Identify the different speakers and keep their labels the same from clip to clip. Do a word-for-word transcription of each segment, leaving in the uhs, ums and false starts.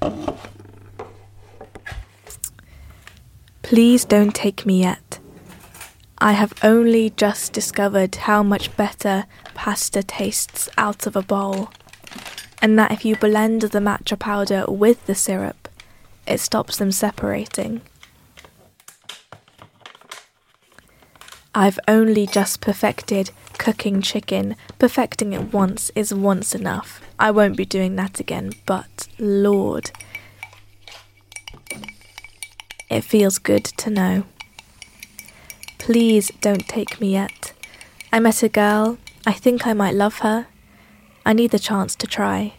Speaker 1: Please don't take me yet. I have only just discovered how much better pasta tastes out of a bowl, and that if you blend the matcha powder with the syrup, it stops them separating. I've only just perfected cooking chicken. Perfecting it once is once enough. I won't be doing that again, but Lord, it feels good to know. Please don't take me yet. I met a girl. I think I might love her. I need the chance to try.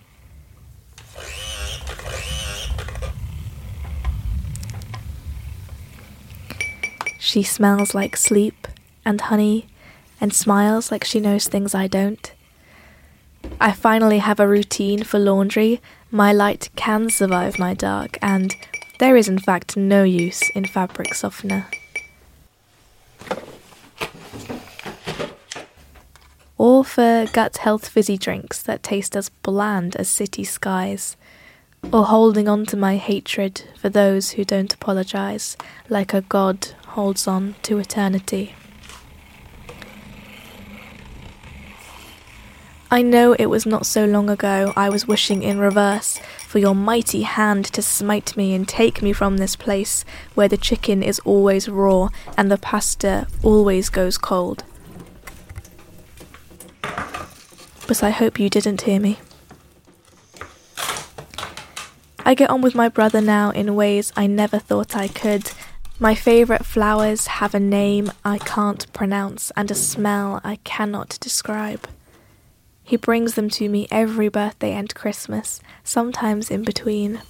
Speaker 1: She smells like sleep and honey, and smiles like she knows things I don't. I finally have a routine for laundry. My light can survive my dark, and there is in fact no use in fabric softener. Or for gut health fizzy drinks that taste as bland as city skies. Or holding on to my hatred for those who don't apologise, like a god holds on to eternity. I know it was not so long ago I was wishing in reverse for your mighty hand to smite me and take me from this place where the chicken is always raw and the pasta always goes cold. But I hope you didn't hear me. I get on with my brother now in ways I never thought I could. My favourite flowers have a name I can't pronounce and a smell I cannot describe. He brings them to me every birthday and Christmas, sometimes in between.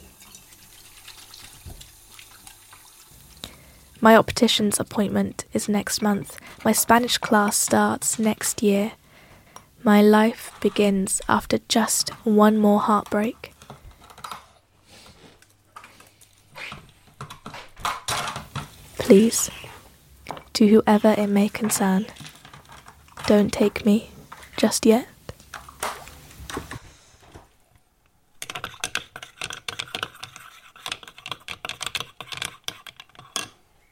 Speaker 1: My optician's appointment is next month. My Spanish class starts next year. My life begins after just one more heartbreak. Please, to whoever it may concern, don't take me just yet.